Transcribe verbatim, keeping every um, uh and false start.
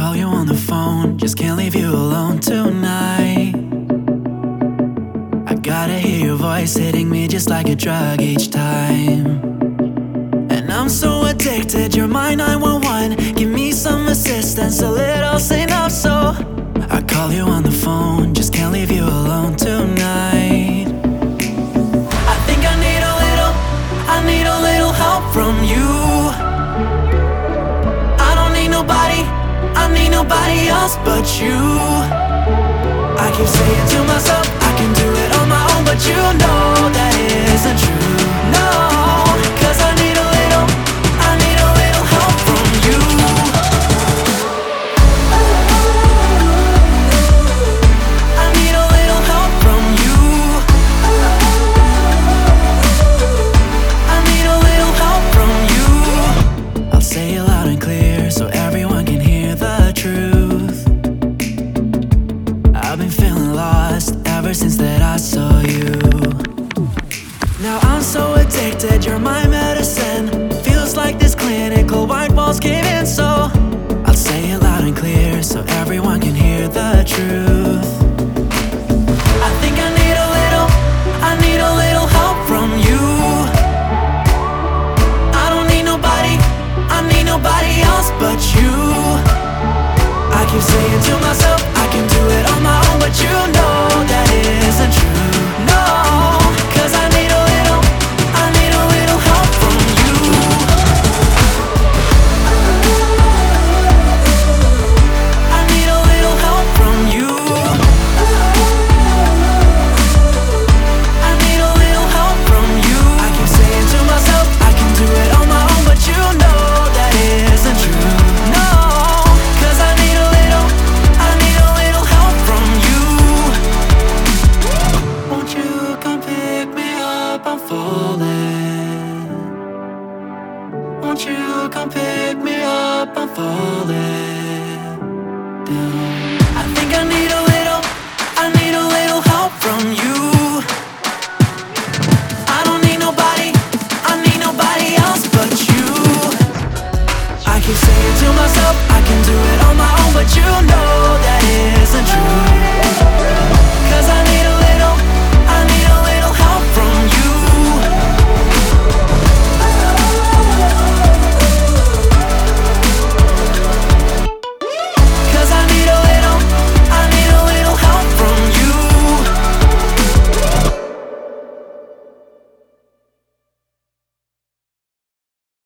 call you on the phone, just can't leave you alone tonight. I gotta hear your voice hitting me just like a drug each time. And I'm so addicted, you're my nine one one. Give me some assistance, a little say no. So I call you on the phone, just can't leave you alone tonight. I think I need a little, I need a little help from you. I don't need nobody, I need nobody else but you. I keep saying to myself, I can do it on my own, but you know that isn't true. No, cause I need a little, I need a little help from you. I need a little help from you. I need a little help from you. I'll say it loud and clear so everyone can hear the truth. I've been feeling lost ever since that I saw you. Now I'm so addicted, you're my medicine. Feels like this clinical white walls cave in. So I'll say it loud and clear so everyone can hear the truth. I think I need a little, I need a little help from you. I don't need nobody, I need nobody else but you. I keep saying to myself, I can do it on my own, but you know that isn't true. No, cause I need a little, I need a little help from you. I need a little help from you. I need a little help from you. I keep saying to myself, I can do it on my own, but you know that isn't true. No, cause I need a little, I need a little help from you. Won't you come pick me up, I'm falling. Won't you come pick me up, I'm falling down.